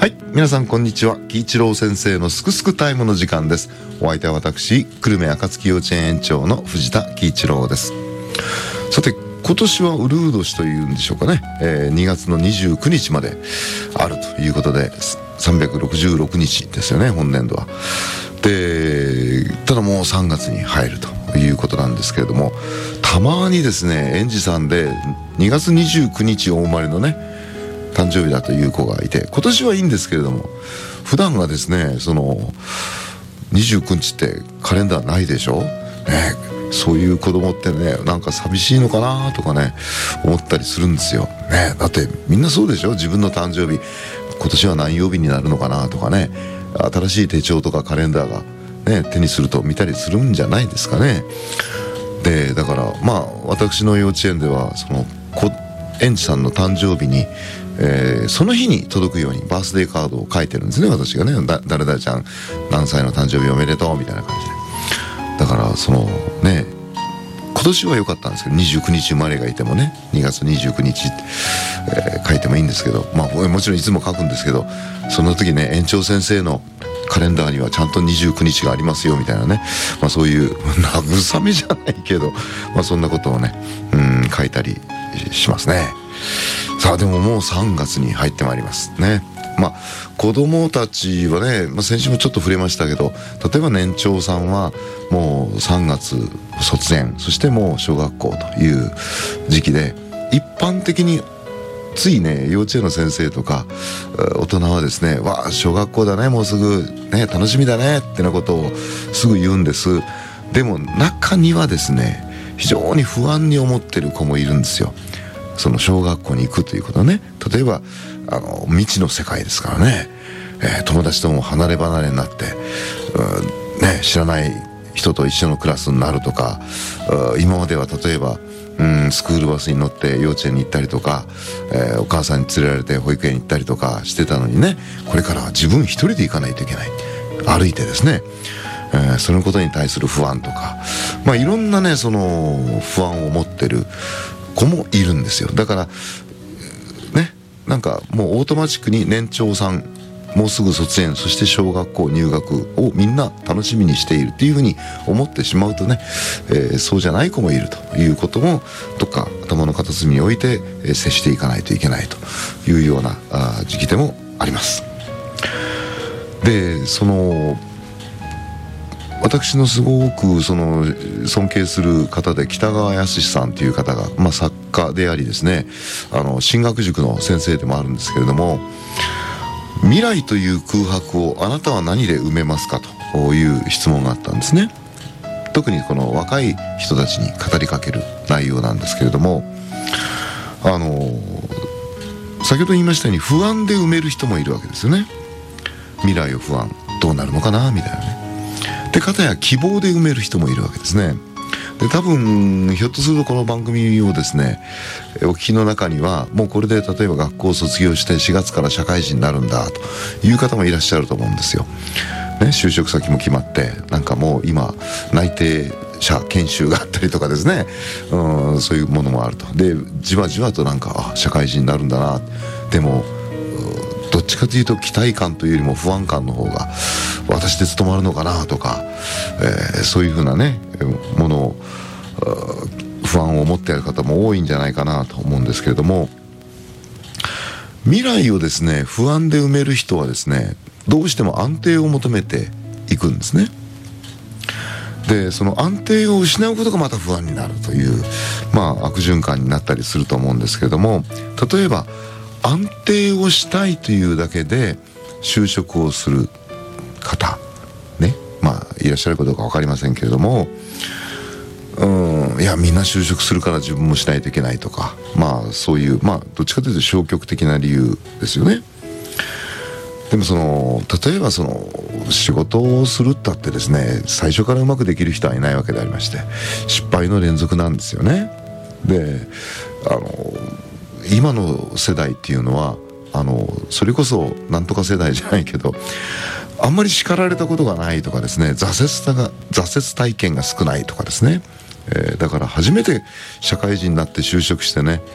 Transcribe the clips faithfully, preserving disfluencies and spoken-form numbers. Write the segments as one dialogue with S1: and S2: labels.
S1: はい、皆さんこんにちは。喜一郎先生のすくすくタイムの時間です。お相手は私、久留米暁幼稚園園長の藤田喜一郎です。さて、今年はうるう年というんでしょうかね、えー、にがつのにじゅうくにちまであるということでさんびゃくろくじゅうろくにちですよね、本年度は。で、ただもうさんがつに入るということなんですけれども、たまにですね、園児さんでにがつにじゅうくにちお生まれのね誕生日だという子がいて、今年はいいんですけれども、普段がですね、そのにじゅうくにちってカレンダーないでしょ、ね、そういう子供ってね、なんか寂しいのかなとかね思ったりするんですよ、ね、だってみんなそうでしょ。自分の誕生日今年は何曜日になるのかなとかね、新しい手帳とかカレンダーが、ね、手にすると見たりするんじゃないですかね。で、だからまあ私の幼稚園ではその子園児さんの誕生日に、えー、その日に届くようにバースデーカードを書いてるんですね、私がね。だ誰々ちゃん何歳の誕生日おめでとうみたいな感じで。だからそのね、今年は良かったんですけど、にじゅうくにち生まれがいてもね、にがつにじゅうくにちって、えー、書いてもいいんですけど、まあもちろんいつも書くんですけど、その時ね、園長先生のカレンダーにはちゃんとにじゅうくにちがありますよみたいなね、まあそういう慰めじゃないけど、まあそんなことをね、うん書いたりしますね。さあでももうさんがつに入ってまいりますね。まあ子供たちはね、まあ、先週もちょっと触れましたけど、例えば年長さんはもうさんがつ卒園、そしてもう小学校という時期で、一般的についね、幼稚園の先生とか大人はですね、わあ小学校だね、もうすぐね、楽しみだねってなことをすぐ言うんです。でも中にはですね、非常に不安に思ってる子もいるんですよ。その小学校に行くということはね、例えばあの未知の世界ですからね、えー、友達とも離れ離れになって、うんね、知らない人と一緒のクラスになるとか、今までは例えばうんスクールバスに乗って幼稚園に行ったりとか、えー、お母さんに連れられて保育園に行ったりとかしてたのにね、これからは自分一人で行かないといけない、歩いてですね、えー、そのことに対する不安とか、まあいろんなね、その不安を持ってる子もいるんですよ。だからね、なんかもうオートマチックに年長さんもうすぐ卒園、そして小学校入学をみんな楽しみにしているっていうふうに思ってしまうとね、えー、そうじゃない子もいるということもどっか頭の片隅に置いて、えー、接していかないといけないというようなあ時期でもあります。で、その私のすごくその尊敬する方で北川康さんという方が、まあ、作家でありですね、あの進学塾の先生でもあるんですけれども、未来という空白をあなたは何で埋めますかという質問があったんですね。特にこの若い人たちに語りかける内容なんですけれども、あの先ほど言いましたように不安で埋める人もいるわけですよね。未来を不安、どうなるのかなみたいなね。で、かたや希望で埋める人もいるわけですね。で、多分ひょっとするとこの番組をですねお聞きの中には、もうこれで例えば学校を卒業してしがつから社会人になるんだという方もいらっしゃると思うんですよ、ね、就職先も決まって、なんかもう今内定者研修があったりとかですね、うん、そういうものもあると。で、じわじわとなんか、あ、社会人になるんだな。でもどっちかというと期待感というよりも不安感の方が私で務まるのかなとか、えー、そういうふうなねものを不安を持っている方も多いんじゃないかなと思うんですけれども、未来をですね不安で埋める人はですね、どうしても安定を求めていくんですね。で、その安定を失うことがまた不安になるという、まあ悪循環になったりすると思うんですけれども、例えば安定をしたいというだけで就職をする方ね、まあいらっしゃるかどうか分かりませんけれども、うん、いやみんな就職するから自分もしないといけないとか、まあそういう、まあどっちかというと消極的な理由ですよね。でもその例えばその仕事をするったってですね、最初からうまくできる人はいないわけでありまして、失敗の連続なんですよね。で、あの今の世代っていうのはあのそれこそなんとか世代じゃないけど、あんまり叱られたことがないとかですね、挫折が挫折体験が少ないとかですね、えー、だから初めて社会人になって就職してね、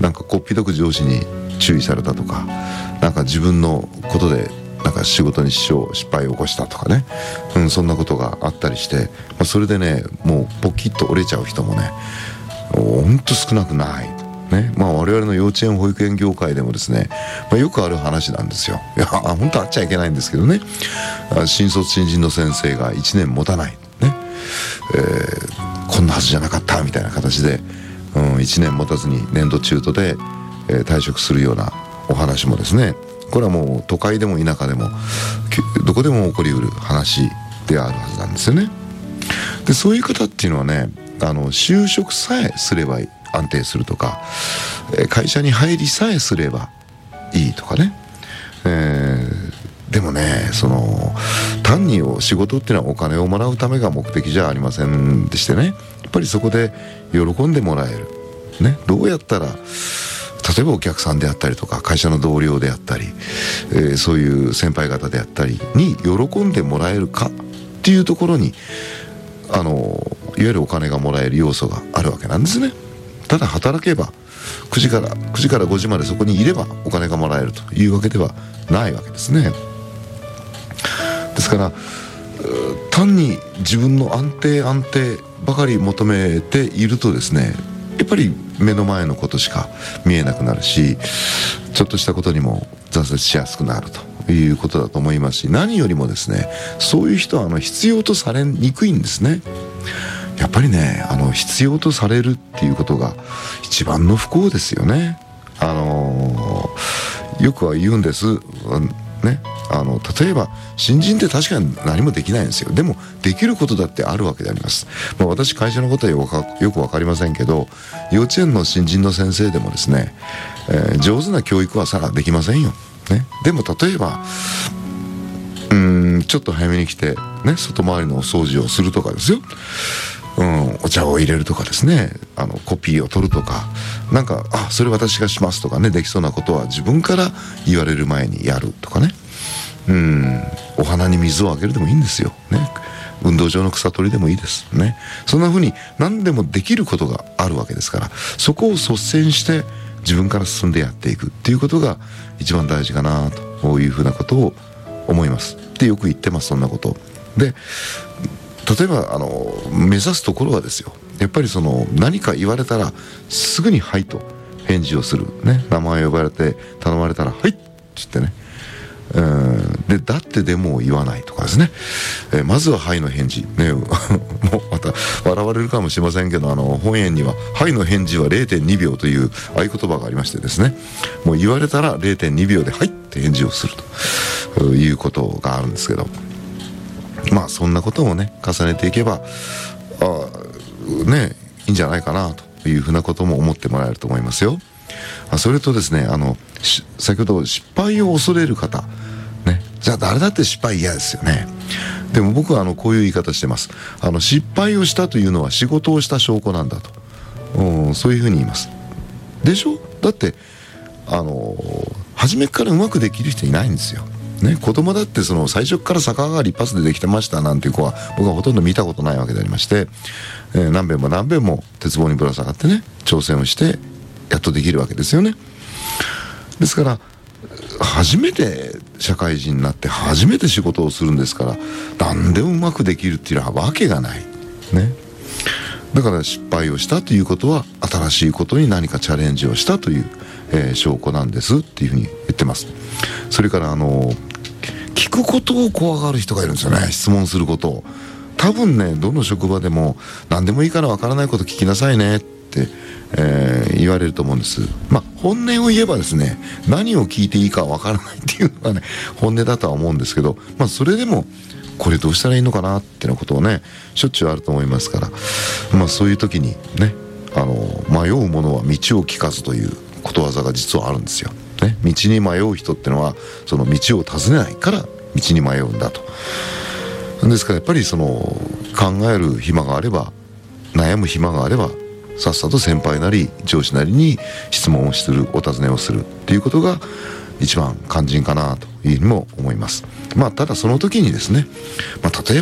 S1: なんかこっぴどく上司に注意されたとか、なんか自分のことでなんか仕事に支障失敗を起こしたとかね、うん、そんなことがあったりして、まあ、それでねもうポキッと折れちゃう人もねほんと少なくないね。まあ我々の幼稚園保育園業界でもですね、まあ、よくある話なんですよ。いや本当あっちゃいけないんですけどね、新卒新人の先生がいちねん持たないね、えー、こんなはずじゃなかったみたいな形で、うん、いちねん持たずに年度中途で、えー、退職するようなお話もですね、これはもう都会でも田舎でもどこでも起こりうる話であるはずなんですよね。でそういう方っていうのはね、あの就職さえすれば安定するとか、会社に入りさえすればいいとかね、えー、でもねその単に仕事っていうのはお金をもらうためが目的じゃありませんでしてね、やっぱりそこで喜んでもらえる、ね、どうやったら例えばお客さんであったりとか会社の同僚であったり、えー、そういう先輩方であったりに喜んでもらえるかっていうところにあのいわゆるお金がもらえる要素があるわけなんですね。ただ働けばくじからくじからごじまでそこにいればお金がもらえるというわけではないわけですね。ですから単に自分の安定安定ばかり求めているとですね、やっぱり目の前のことしか見えなくなるし、ちょっとしたことにも挫折しやすくなるということだと思いますし、何よりもですねそういう人はあの必要とされにくいんですね。やっぱりねあの必要とされるっていうことが一番の不幸ですよね。あのー、よくは言うんです、ね、あの例えば新人って確かに何もできないんですよ。でもできることだってあるわけであります。まあ、私会社のことはよくよく分かりませんけど、幼稚園の新人の先生でもですね、えー、上手な教育はさらできませんよ、ね、でも例えばうーんちょっと早めに来て、ね、外回りのお掃除をするとかですよ、うん、お茶を入れるとかですね、あのコピーを取るとか、なんかあそれ私がしますとかね、できそうなことは自分から言われる前にやるとかね、うんお花に水をあげるでもいいんですよ、ね、運動場の草取りでもいいですね。そんな風に何でもできることがあるわけですから、そこを率先して自分から進んでやっていくっていうことが一番大事かなというふうなことを思いますでよく言ってます。そんなことで例えばあの目指すところはですよ、やっぱりその何か言われたらすぐにはいと返事をする、ね、名前を呼ばれて頼まれたらはいって言ってね、うんでだってでも言わないとかですね、えー、まずははいの返事ねもうまた笑われるかもしれませんけど、あの本園にははいの返事は れいてんにびょうという合言葉がありましてですね、もう言われたら れいてんにびょうではいって返事をするということがあるんですけど、まあそんなこともね重ねていけばあねいいんじゃないかなというふうなことも思ってもらえると思いますよ。それとですね、あの先ほど失敗を恐れる方、ね、じゃあ誰だって失敗嫌ですよね。でも僕はあのこういう言い方してます。あの失敗をしたというのは仕事をした証拠なんだと、うん、そういうふうに言いますでしょ。だってあの初めからうまくできる人いないんですよ、ね、子供だってその最初から逆上がり一発でできてましたなんていう子は僕はほとんど見たことないわけでありまして、えー、何遍も何遍も鉄棒にぶら下がってね挑戦をしてやっとできるわけですよね。ですから初めて社会人になって初めて仕事をするんですから、何でもうまくできるっていうのはわけがないね。だから失敗をしたということは新しいことに何かチャレンジをしたという、えー、証拠なんですっていうふうに言ってます。それからあの聞くことを怖がる人がいるんですよね。質問することを多分ねどの職場でも何でもいいからわからないこと聞きなさいねって、えー、言われると思うんです。まあ本音を言えばですね、何を聞いていいかわからないっていうのがね本音だとは思うんですけど、まあそれでもこれどうしたらいいのかなっていうことをねしょっちゅうあると思いますから、まあそういう時にねあの迷う者は道を聞かずということわざが実はあるんですよ、ね、道に迷う人ってのはその道を尋ねないから道に迷うんだと。ですからやっぱりその考える暇があれば悩む暇があればさっさと先輩なり上司なりに質問をするお尋ねをするっていうことが一番肝心かなというふうにも思います。まあただその時にですね、まあ、例えば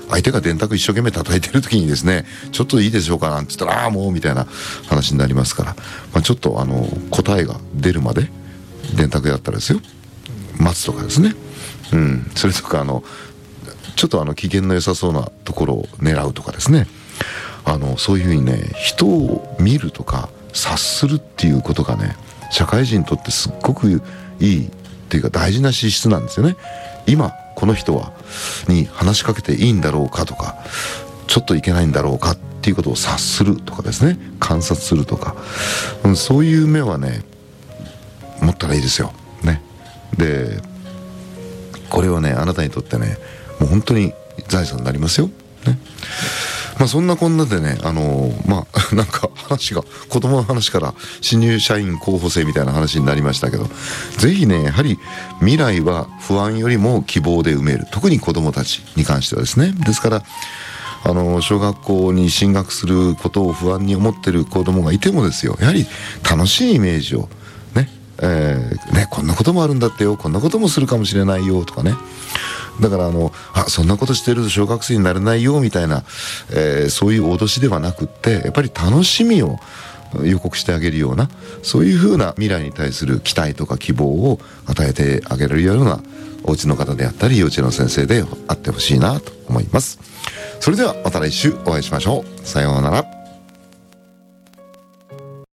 S1: 相手が電卓一生懸命叩いてる時にですね、ちょっといいでしょうかなんて言ったら、ああもうみたいな話になりますから、まあ、ちょっとあの答えが出るまで電卓だったらですよ、待つとかですね、うん、それとかあのちょっとあの機嫌の良さそうなところを狙うとかですね、あのそういうふうにね、人を見るとか察するっていうことがね、社会人にとってすっごくいいっていうか大事な資質なんですよね。今この人はに話しかけていいんだろうかとか、ちょっといけないんだろうかっていうことを察するとかですね、観察するとか、うん、そういう目はね持ったらいいですよね。でこれはね、あなたにとってね、もう本当に財産になりますよね。まあそんなこんなでね、あのー、まあなんか話が子供の話から新入社員候補生みたいな話になりましたけど、ぜひね、やはり未来は不安よりも希望で埋める、特に子供たちに関してはですね。ですからあの小学校に進学することを不安に思ってる子供がいてもですよ、やはり楽しいイメージをね、えー、ね、こんなこともあるんだってよ、こんなこともするかもしれないよとかね。だからあのあそんなことしてると小学生になれないよみたいな、えー、そういう脅しではなくって、やっぱり楽しみを予告してあげるような、そういうふうな未来に対する期待とか希望を与えてあげられるようなお家の方であったり幼稚園の先生であってほしいなと思います。それではまた来週お会いしましょう。さようなら。